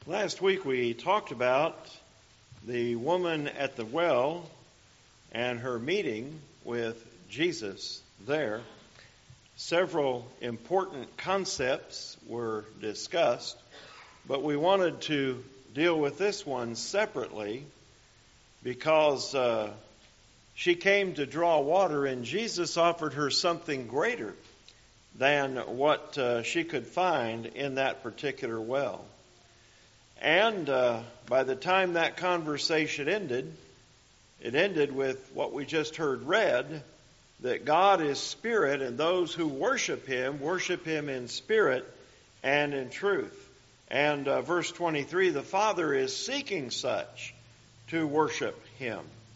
Last week we talked about the woman at the well and her meeting with Jesus there. Several important concepts were discussed, but we wanted to deal with this one separately because she came to draw water and Jesus offered her something greater than what she could find in that particular well. And by the time that conversation ended, it ended with what we just heard read, that God is spirit, and those who worship Him in spirit and in truth. And verse 23, the Father is seeking such to worship Him.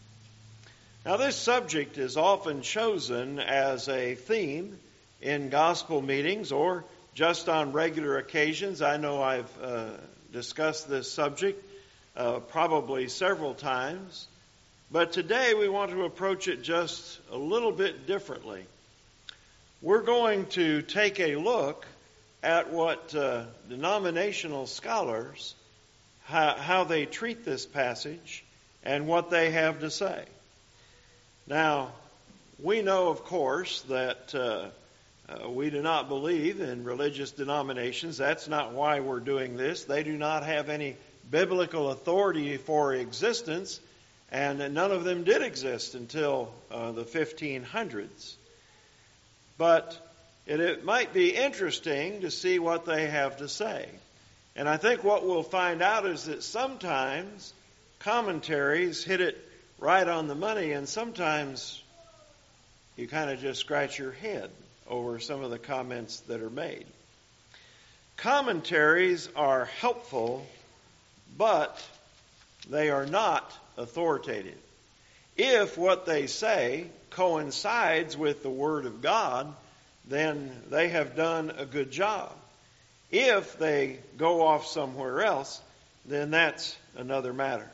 Now this subject is often chosen as a theme in gospel meetings or just on regular occasions. I know I've discussed this subject probably several times, but today we want to approach it just a little bit differently. We're going to take a look at what denominational scholars, how they treat this passage and what they have to say. Now, we know, of course, that we do not believe in religious denominations. That's not why we're doing this. They do not have any biblical authority for existence, and none of them did exist until the 1500s. But it might be interesting to see what they have to say. And I think what we'll find out is that sometimes commentaries hit it right on the money, and sometimes you kind of just scratch your head over some of the comments that are made. Commentaries are helpful, but they are not authoritative. If what they say coincides with the Word of God, then they have done a good job. If they go off somewhere else, then that's another matter.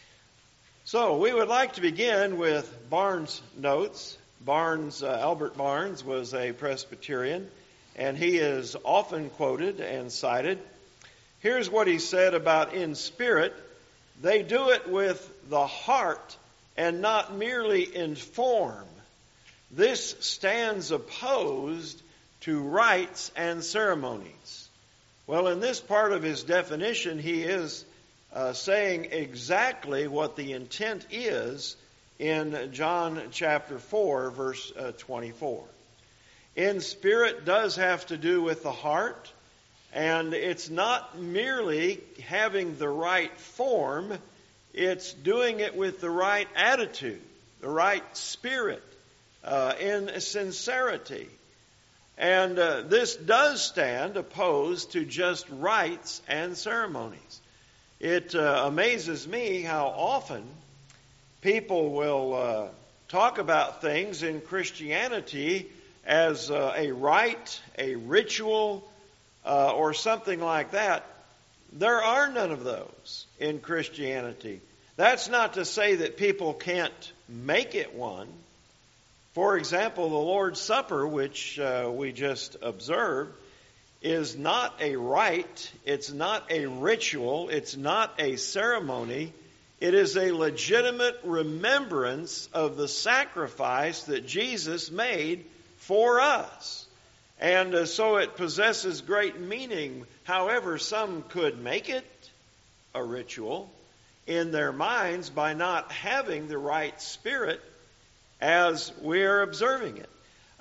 So we would like to begin with Barnes' notes. Albert Barnes was a Presbyterian, and he is often quoted and cited. Here's what he said about in spirit: they do it with the heart and not merely in form. This stands opposed to rites and ceremonies. Well, in this part of his definition, he is saying exactly what the intent is in John chapter 4, verse 24. In spirit does have to do with the heart, and it's not merely having the right form, it's doing it with the right attitude, the right spirit, in sincerity. And this does stand opposed to just rites and ceremonies. It amazes me how often people will talk about things in Christianity as a rite, a ritual, or something like that. There are none of those in Christianity. That's not to say that people can't make it one. For example, the Lord's Supper, which we just observed, is not a rite, it's not a ritual, it's not a ceremony. It is a legitimate remembrance of the sacrifice that Jesus made for us. And so it possesses great meaning. However, some could make it a ritual in their minds by not having the right spirit as we are observing it.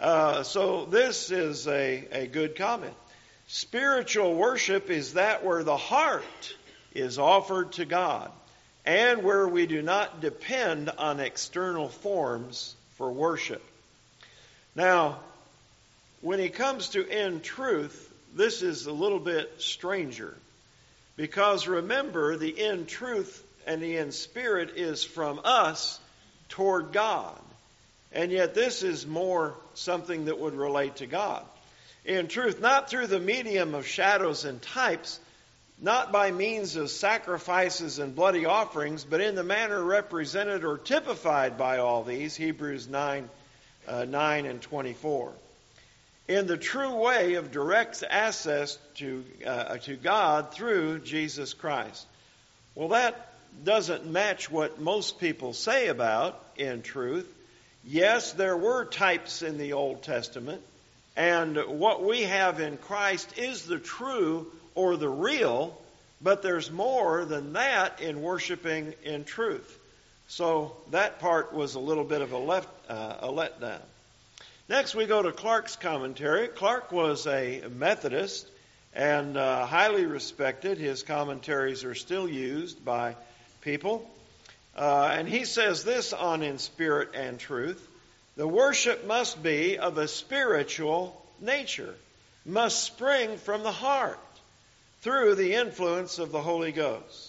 So this is a good comment. Spiritual worship is that where the heart is offered to God, and where we do not depend on external forms for worship. Now, when he comes to in truth, this is a little bit stranger. Because remember, the in truth and the in spirit is from us toward God. And yet this is more something that would relate to God. In truth, not through the medium of shadows and types, not by means of sacrifices and bloody offerings, but in the manner represented or typified by all these, Hebrews 9 and 24. in the true way of direct access to God through Jesus Christ. Well, that doesn't match what most people say about in truth. Yes, there were types in the Old Testament, and what we have in Christ is the true or the real, but there's more than that in worshiping in truth. So that part was a little bit of a letdown. Next, we go to Clark's commentary. Clark was a Methodist and highly respected. His commentaries are still used by people. And he says this on In Spirit and Truth: the worship must be of a spiritual nature, must spring from the heart through the influence of the Holy Ghost.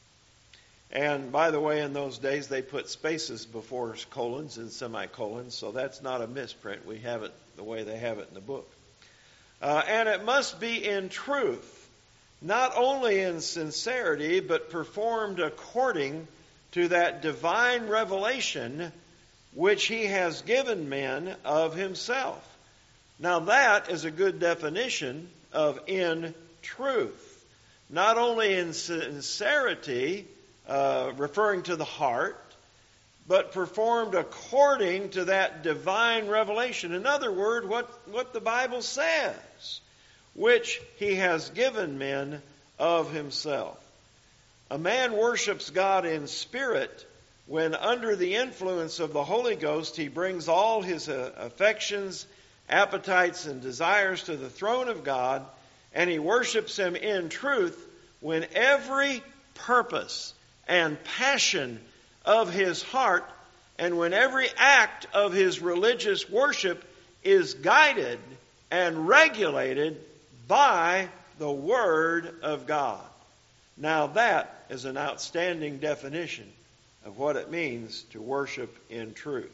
And by the way, in those days they put spaces before colons and semicolons, so that's not a misprint. We have it the way they have it in the book. And it must be in truth, not only in sincerity, but performed according to that divine revelation which he has given men of himself. Now that is a good definition of in truth. Not only in sincerity, referring to the heart, but performed according to that divine revelation. In other words, what the Bible says, which he has given men of himself. A man worships God in spirit when under the influence of the Holy Ghost he brings all his affections, appetites, and desires to the throne of God, and he worships him in truth when every purpose and passion of his heart, and when every act of his religious worship is guided and regulated by the Word of God. Now that is an outstanding definition of what it means to worship in truth.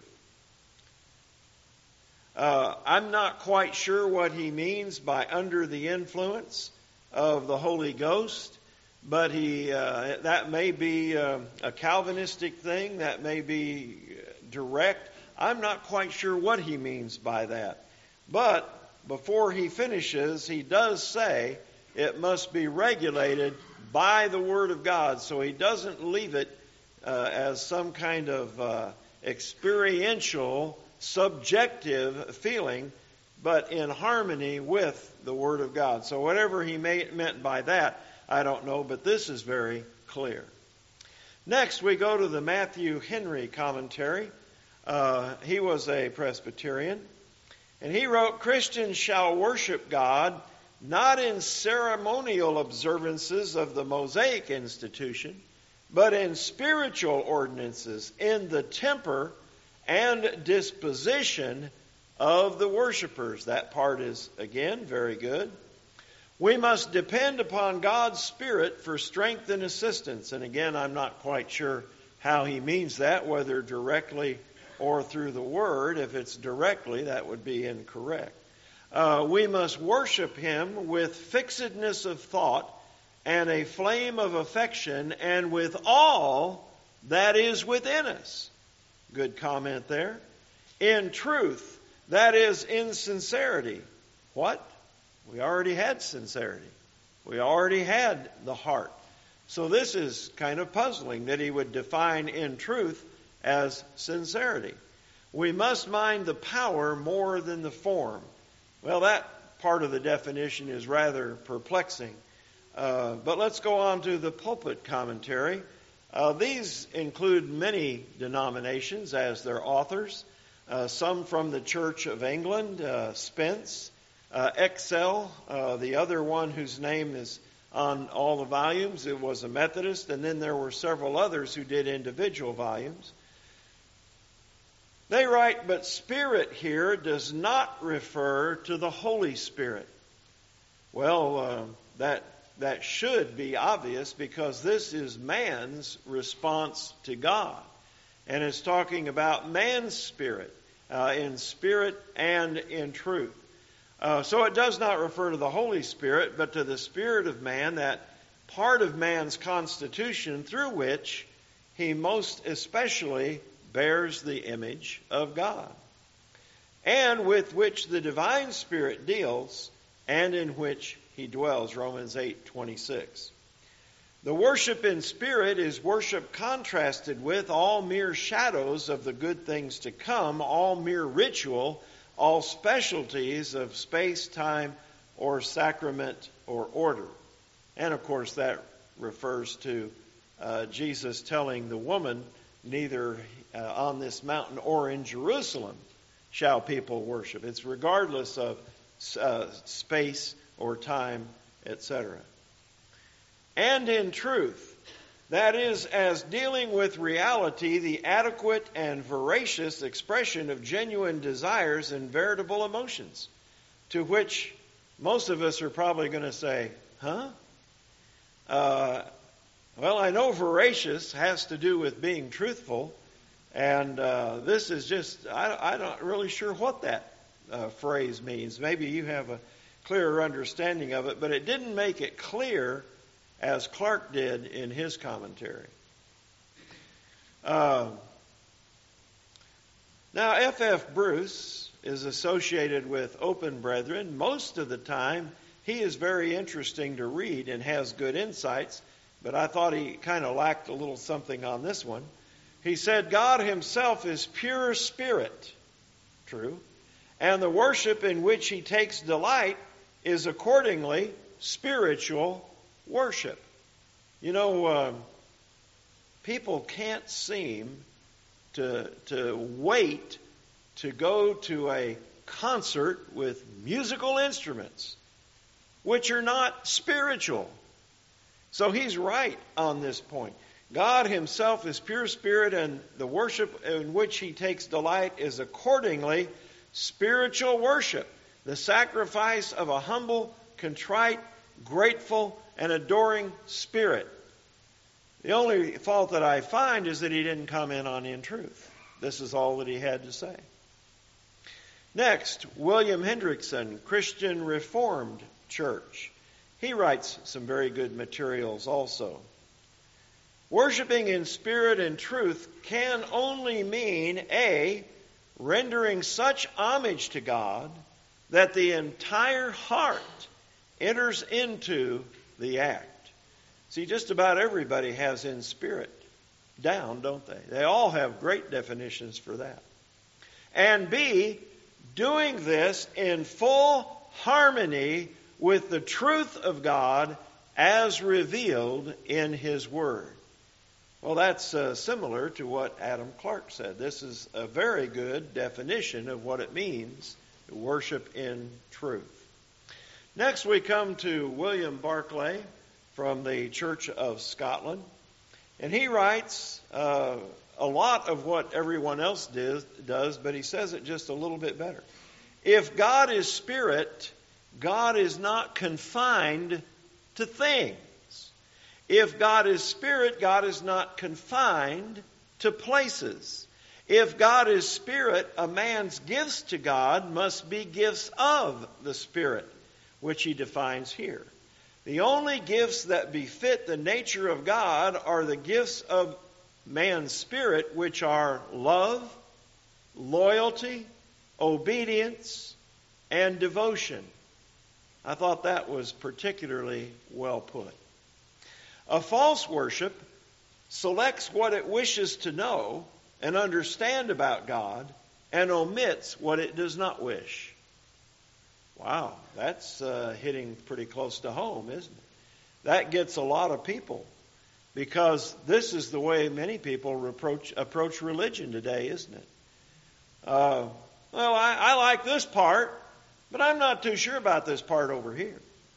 I'm not quite sure what he means by under the influence of the Holy Ghost. But that may be a Calvinistic thing. That may be direct. I'm not quite sure what he means by that. But before he finishes, he does say it must be regulated by the Word of God. So he doesn't leave it as some kind of experiential, subjective feeling, but in harmony with the Word of God. So whatever he meant by that, I don't know, but this is very clear. Next, we go to the Matthew Henry commentary. He was a Presbyterian. And he wrote, Christians shall worship God not in ceremonial observances of the Mosaic institution, but in spiritual ordinances, in the temper and disposition of the worshipers. That part is, again, very good. We must depend upon God's Spirit for strength and assistance. And again, I'm not quite sure how he means that, whether directly or through the Word. If it's directly, that would be incorrect. We must worship him with fixedness of thought and a flame of affection and with all that is within us. Good comment there. In truth, that is in sincerity. What? We already had sincerity. We already had the heart. So this is kind of puzzling that he would define in truth as sincerity. We must mind the power more than the form. Well, that part of the definition is rather perplexing. But let's go on to the pulpit commentary. These include many denominations as their authors. Some from the Church of England, Spence, Excel, the other one whose name is on all the volumes, it was a Methodist, and then there were several others who did individual volumes. They write, but Spirit here does not refer to the Holy Spirit. Well, that should be obvious because this is man's response to God. And it's talking about man's spirit, in spirit and in truth. So it does not refer to the Holy Spirit, but to the spirit of man, that part of man's constitution through which he most especially bears the image of God. and with which the divine Spirit deals, and in which he dwells. Romans 8:26. The worship in spirit is worship contrasted with all mere shadows of the good things to come, all mere ritual, all specialties of space, time, or sacrament or order. And of course that refers to Jesus telling the woman, neither on this mountain or in Jerusalem shall people worship. It's regardless of space or time, etc. And in truth, that is, as dealing with reality, the adequate and veracious expression of genuine desires and veritable emotions, to which most of us are probably going to say, huh? Well, I know veracious has to do with being truthful, and this is just, I'm not really sure what that phrase means. Maybe you have a clearer understanding of it, but it didn't make it clear as Clark did in his commentary. Now, F.F. Bruce is associated with Open Brethren. Most of the time, he is very interesting to read and has good insights, but I thought he kind of lacked a little something on this one. He said, God himself is pure spirit, true, and the worship in which he takes delight is accordingly spiritual worship. You know, people can't seem to wait to go to a concert with musical instruments, which are not spiritual. So he's right on this point. God himself is pure spirit, and the worship in which he takes delight is accordingly spiritual worship, the sacrifice of a humble, contrite, grateful, and adoring spirit. The only fault that I find is that he didn't comment on in truth. This is all that he had to say. Next, William Hendrickson, Christian Reformed Church. He writes some very good materials also. Worshiping in spirit and truth can only mean, A, rendering such homage to God that the entire heart enters into the act. See, just about everybody has in spirit down, don't they? They all have great definitions for that. And B, doing this in full harmony with the truth of God as revealed in his word. Well, that's similar to what Adam Clark said. This is a very good definition of what it means to worship in truth. Next we come to William Barclay from the Church of Scotland. And he writes a lot of what everyone else does, but he says it just a little bit better. If God is spirit, God is not confined to things. If God is spirit, God is not confined to places. If God is spirit, a man's gifts to God must be gifts of the Spirit, which he defines here. The only gifts that befit the nature of God are the gifts of man's spirit, which are love, loyalty, obedience, and devotion. I thought that was particularly well put. A false worship selects what it wishes to know and understand about God and omits what it does not wish. Wow, that's hitting pretty close to home, isn't it? That gets a lot of people, because this is the way many people approach religion today, isn't it? Well, I like this part, but I'm not too sure about this part over here.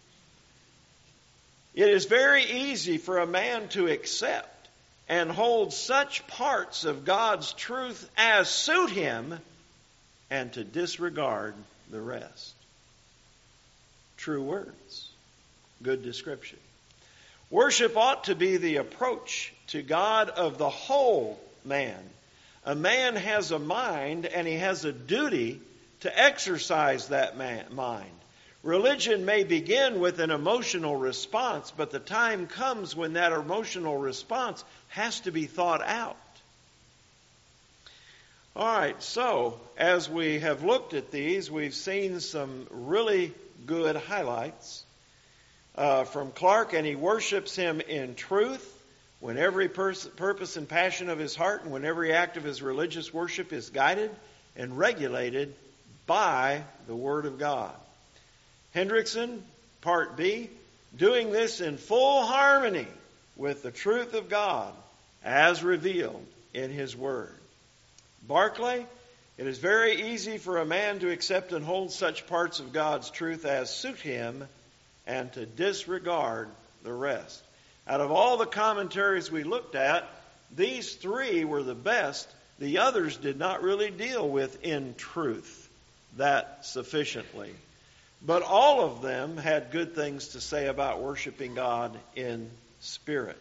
It is very easy for a man to accept and hold such parts of God's truth as suit him and to disregard the rest. True words. Good description. Worship ought to be the approach to God of the whole man. A man has a mind, and he has a duty to exercise that mind. Religion may begin with an emotional response, but the time comes when that emotional response has to be thought out. All right, so as we have looked at these, we've seen some really good highlights from Clark, and he worships him in truth when every purpose and passion of his heart and when every act of his religious worship is guided and regulated by the Word of God. Hendrickson, Part B, doing this in full harmony with the truth of God as revealed in His Word. Barclay, it is very easy for a man to accept and hold such parts of God's truth as suit him and to disregard the rest. Out of all the commentaries we looked at, these three were the best. The others did not really deal with in truth that sufficiently. But all of them had good things to say about worshiping God in spirit.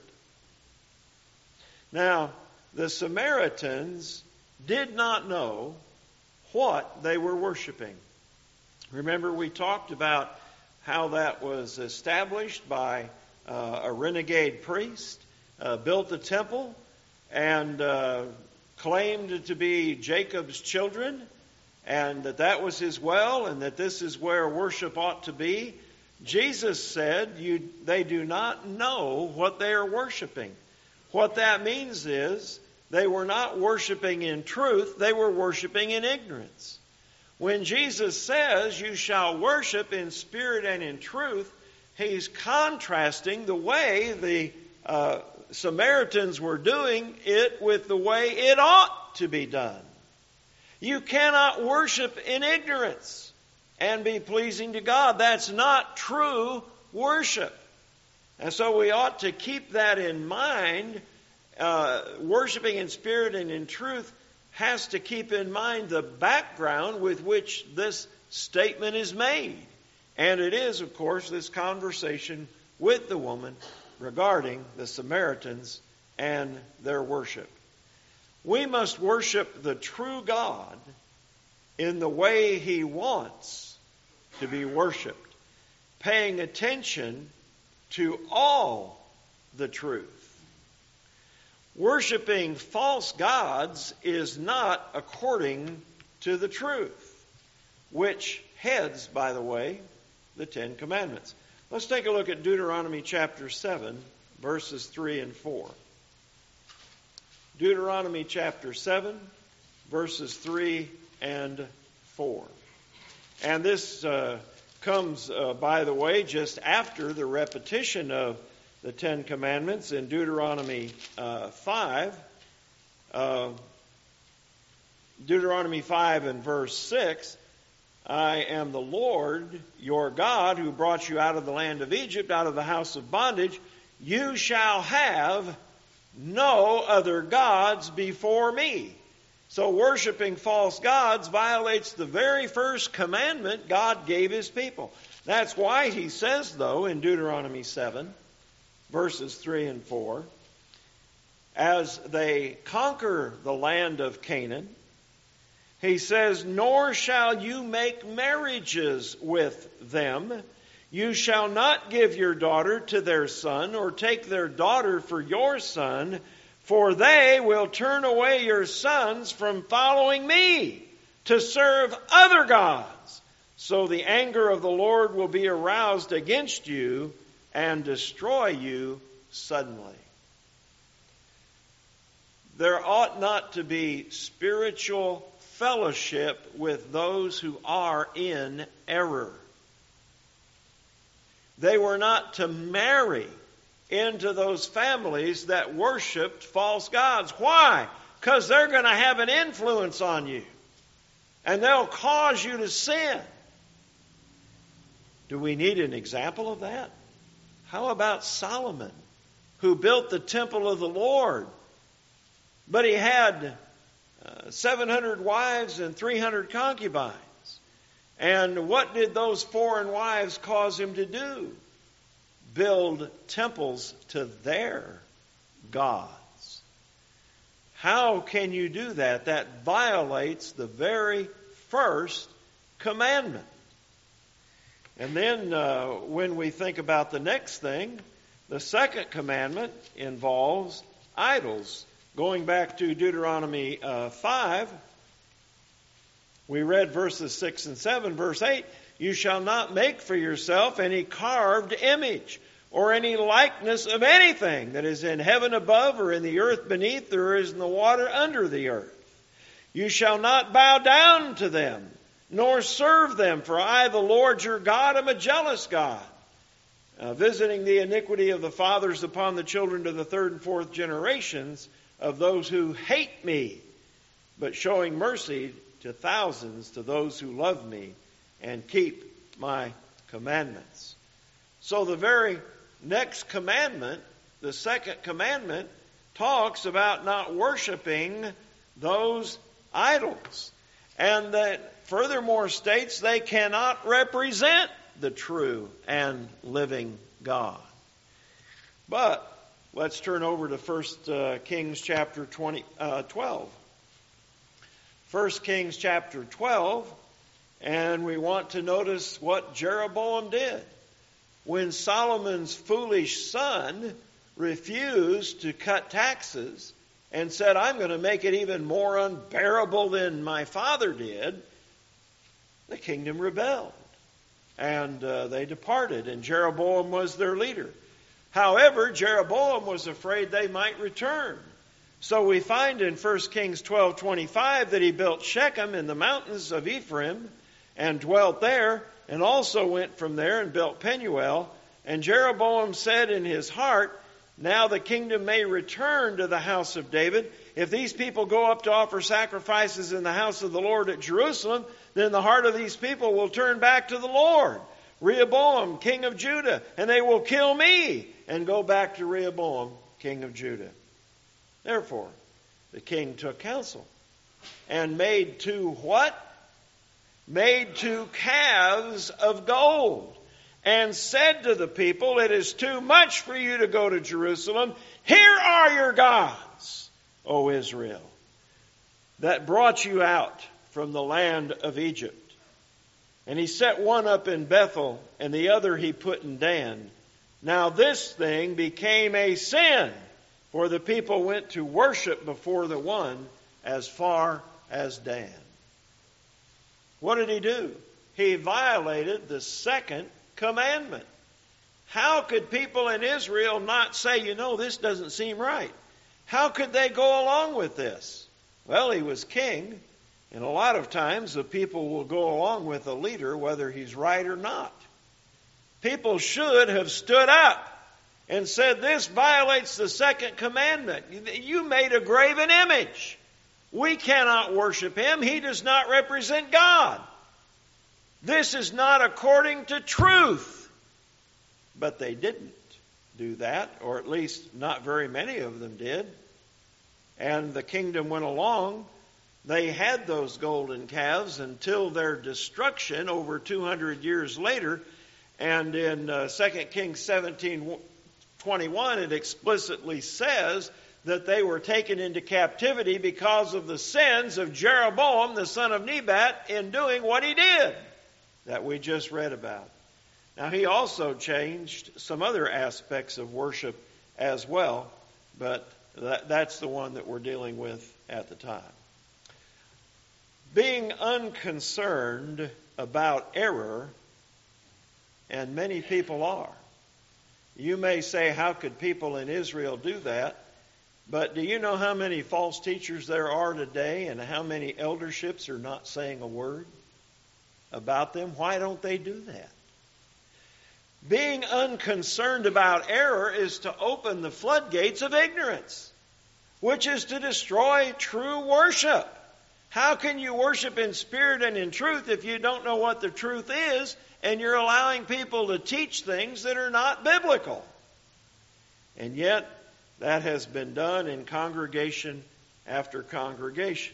Now, the Samaritans did not know what they were worshiping. Remember, we talked about how that was established by a renegade priest, built a temple, and claimed to be Jacob's children, and that was his well, and that this is where worship ought to be. Jesus said they do not know what they are worshiping. What that means is they were not worshiping in truth, they were worshiping in ignorance. When Jesus says you shall worship in spirit and in truth, He's contrasting the way the Samaritans were doing it with the way it ought to be done. You cannot worship in ignorance and be pleasing to God. That's not true worship. And so we ought to keep that in mind. Worshiping in spirit and in truth has to keep in mind the background with which this statement is made. And it is, of course, this conversation with the woman regarding the Samaritans and their worship. We must worship the true God in the way He wants to be worshiped, paying attention to all the truth. Worshipping false gods is not according to the truth, which heads, by the way, the Ten Commandments. Let's take a look at Deuteronomy chapter 7, verses 3 and 4. Deuteronomy chapter 7, verses 3 and 4. And this comes, by the way, just after the repetition of the Ten Commandments in Deuteronomy 5. Deuteronomy 5 and verse 6. I am the Lord your God who brought you out of the land of Egypt, out of the house of bondage. You shall have no other gods before me. So worshiping false gods violates the very first commandment God gave His people. That's why He says, though, in Deuteronomy 7, verses 3 and 4, as they conquer the land of Canaan, He says, nor shall you make marriages with them. You shall not give your daughter to their son, or take their daughter for your son, for they will turn away your sons from following me to serve other gods. So the anger of the Lord will be aroused against you and destroy you suddenly. There ought not to be spiritual fellowship with those who are in error. They were not to marry into those families that worshiped false gods. Why? Because they're going to have an influence on you. And they'll cause you to sin. Do we need an example of that? How about Solomon, who built the temple of the Lord, but he had 700 wives and 300 concubines? And what did those foreign wives cause him to do? Build temples to their gods. How can you do that? That violates the very first commandment. And then when we think about the next thing, the second commandment involves idols. Going back to Deuteronomy 5, We read verses 6 and 7. Verse 8, you shall not make for yourself any carved image or any likeness of anything that is in heaven above or in the earth beneath or is in the water under the earth. You shall not bow down to them, nor serve them, for I, the Lord your God, am a jealous God, visiting the iniquity of the fathers upon the children to the third and fourth generations of those who hate me, but showing mercy to thousands to those who love me and keep my commandments. So the very next commandment, the second commandment, talks about not worshiping those idols. And that furthermore states they cannot represent the true and living God. But let's turn over to 1 Kings chapter 12. 1 Kings chapter 12, and we want to notice what Jeroboam did. When Solomon's foolish son refused to cut taxes and said, I'm going to make it even more unbearable than my father did, the kingdom rebelled. And they departed, and Jeroboam was their leader. However, Jeroboam was afraid they might return. So we find in 1 Kings 12:25 that he built Shechem in the mountains of Ephraim and dwelt there, and also went from there and built Penuel. And Jeroboam said in his heart, now the kingdom may return to the house of David. If these people go up to offer sacrifices in the house of the Lord at Jerusalem, then the heart of these people will turn back to the Lord, Rehoboam, king of Judah, and they will kill me and go back to Rehoboam, king of Judah. Therefore, the king took counsel and made two what? Made two calves of gold, and said to the people, it is too much for you to go to Jerusalem. Here are your gods, O Israel, that brought you out from the land of Egypt. And he set one up in Bethel, and the other he put in Dan. Now this thing became a sin, for the people went to worship before the one as far as Dan. What did he do? He violated the second commandment. How could people in Israel not say, this doesn't seem right? How could they go along with this? Well, he was king, and a lot of times the people will go along with a leader whether he's right or not. People should have stood up and said, this violates the second commandment. You made a graven image. We cannot worship him. He does not represent God. This is not according to truth. But they didn't do that, or at least not very many of them did. And the kingdom went along. They had those golden calves until their destruction over 200 years later. And in 2 Kings 17:21, it explicitly says that they were taken into captivity because of the sins of Jeroboam, the son of Nebat, in doing what he did that we just read about. Now, he also changed some other aspects of worship as well, but that's the one that we're dealing with at the time. Being unconcerned about error, and many people are. You may say, how could people in Israel do that? But do you know how many false teachers there are today and how many elderships are not saying a word about them? Why don't they do that? Being unconcerned about error is to open the floodgates of ignorance, which is to destroy true worship. How can you worship in spirit and in truth if you don't know what the truth is and you're allowing people to teach things that are not biblical? And yet, that has been done in congregation after congregation.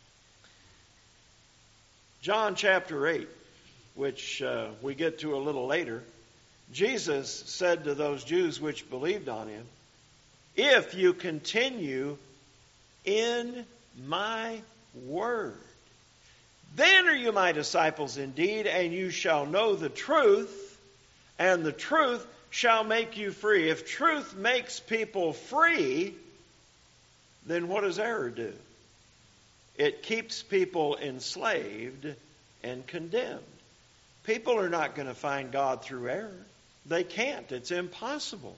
John chapter 8, which we get to a little later, Jesus said to those Jews which believed on him, if you continue in my word, then are you my disciples indeed, and you shall know the truth, and the truth shall make you free. If truth makes people free, then what does error do? it keeps people enslaved and condemned. People are not going to find God through error. They can't. It's impossible.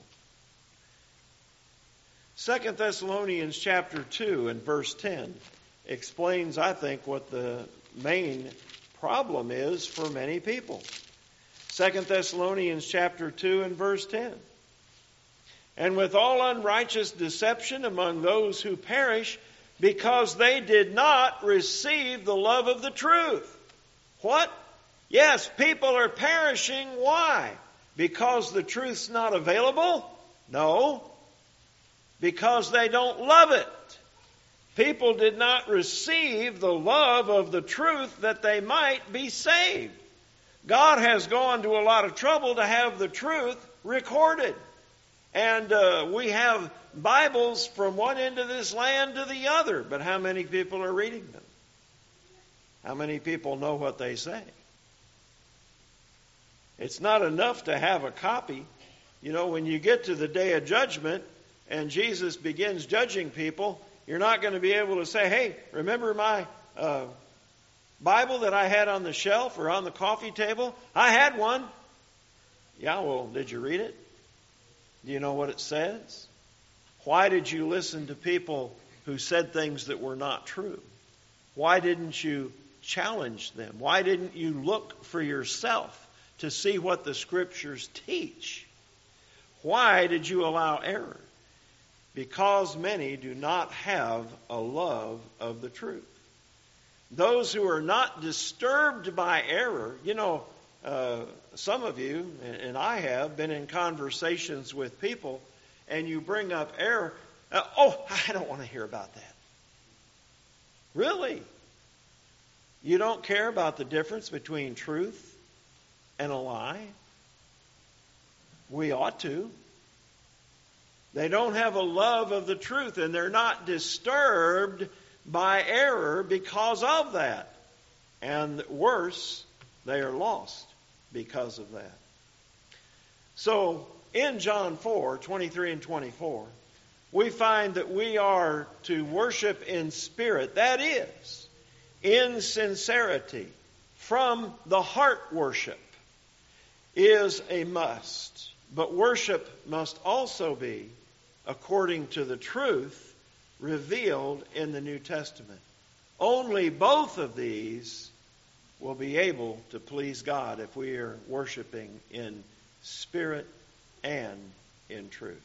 2 Thessalonians chapter 2 and verse 10 explains, I think, what the main problem is for many people. 2 Thessalonians chapter 2 and verse 10. And with all unrighteous deception among those who perish, because they did not receive the love of the truth. What? Yes, people are perishing. Why? Because the truth's not available? No. Because they don't love it. People did not receive the love of the truth that they might be saved. God has gone to a lot of trouble to have the truth recorded. And we have Bibles from one end of this land to the other. But how many people are reading them? How many people know what they say? It's not enough to have a copy. You know, when you get to the day of judgment and Jesus begins judging people, you're not going to be able to say, hey, remember my Bible that I had on the shelf or on the coffee table? I had one. Yeah, well, did you read it? Do you know what it says? Why did you listen to people who said things that were not true? Why didn't you challenge them? Why didn't you look for yourself to see what the Scriptures teach? Why did you allow error? Because many do not have a love of the truth. Those who are not disturbed by error, you know, some of you, and I have, been in conversations with people, and you bring up error. I don't want to hear about that. Really? You don't care about the difference between truth and a lie? We ought to. They don't have a love of the truth, and they're not disturbed by error because of that. And worse, they are lost because of that. So, in John 4, 23 and 24, we find that we are to worship in spirit. That is, in sincerity, from the heart worship is a must. But worship must also be according to the truth revealed in the New Testament. Only both of these will be able to please God if we are worshiping in spirit and in truth.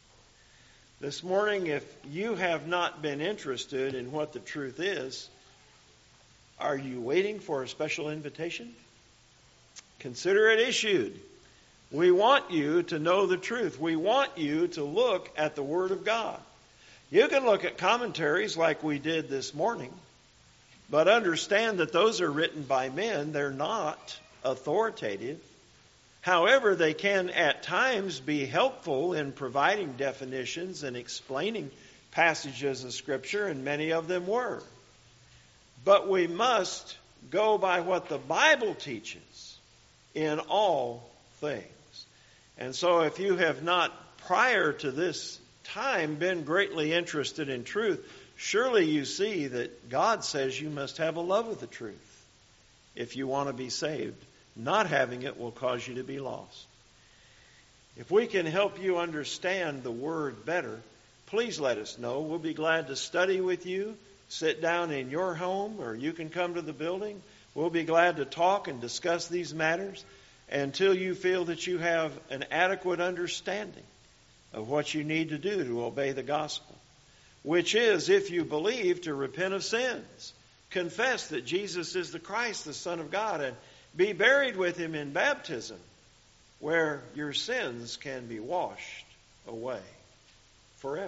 This morning, if you have not been interested in what the truth is, are you waiting for a special invitation? Consider it issued. We want you to know the truth. We want you to look at the Word of God. You can look at commentaries like we did this morning, but understand that those are written by men. They're not authoritative. However, they can at times be helpful in providing definitions and explaining passages of Scripture, and many of them were. But we must go by what the Bible teaches in all things. And so if you have not, prior to this time, been greatly interested in truth, surely you see that God says you must have a love of the truth if you want to be saved. Not having it will cause you to be lost. If we can help you understand the Word better, please let us know. We'll be glad to study with you, sit down in your home, or you can come to the building. We'll be glad to talk and discuss these matters until you feel that you have an adequate understanding of what you need to do to obey the gospel, which is, if you believe, to repent of sins, confess that Jesus is the Christ, the Son of God, and be buried with Him in baptism, where your sins can be washed away forever.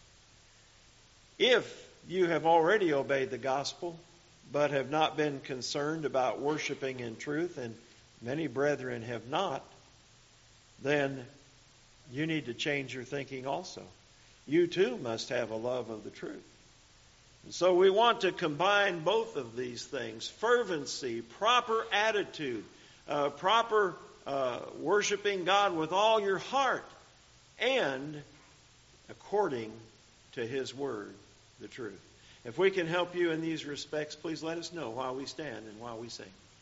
If you have already obeyed the gospel, but have not been concerned about worshiping in truth, and many brethren have not, then you need to change your thinking also. You too must have a love of the truth. And so we want to combine both of these things: fervency, proper attitude, proper worshiping God with all your heart, and according to His Word, the truth. If we can help you in these respects, please let us know while we stand and while we sing.